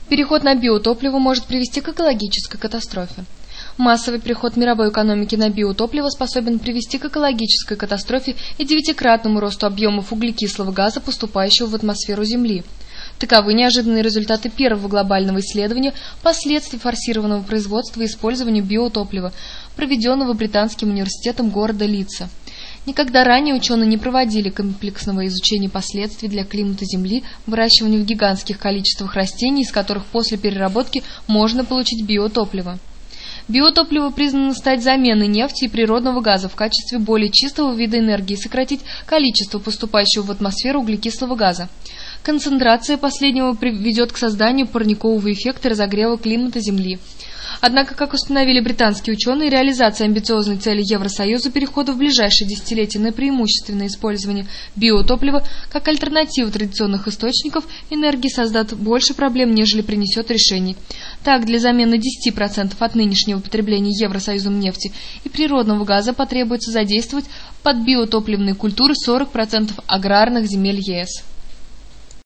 Переход на биотопливо может привести к экологической катастрофе. Массовый переход мировой экономики на биотопливо способен привести к экологической катастрофе и 9-кратному росту объемов углекислого газа, поступающего в атмосферу Земли. Таковы неожиданные результаты первого глобального исследования последствий форсированного производства и использования биотоплива, проведенного Британским университетом города Лидса. Никогда ранее ученые не проводили комплексного изучения последствий для климата Земли выращивания в гигантских количествах растений, из которых после переработки можно получить биотопливо. Биотопливо признано стать заменой нефти и природного газа в качестве более чистого вида энергии и сократить количество поступающего в атмосферу углекислого газа. Концентрация последнего приведет к созданию парникового эффекта и разогрева климата Земли. Однако, как установили британские ученые, реализация амбициозной цели Евросоюза перехода в ближайшие десятилетия на преимущественное использование биотоплива как альтернативу традиционных источников энергии создаст больше проблем, нежели принесет решений. Так, для замены 10% от нынешнего потребления Евросоюзом нефти и природного газа потребуется задействовать под биотопливные культуры 40% аграрных земель ЕС.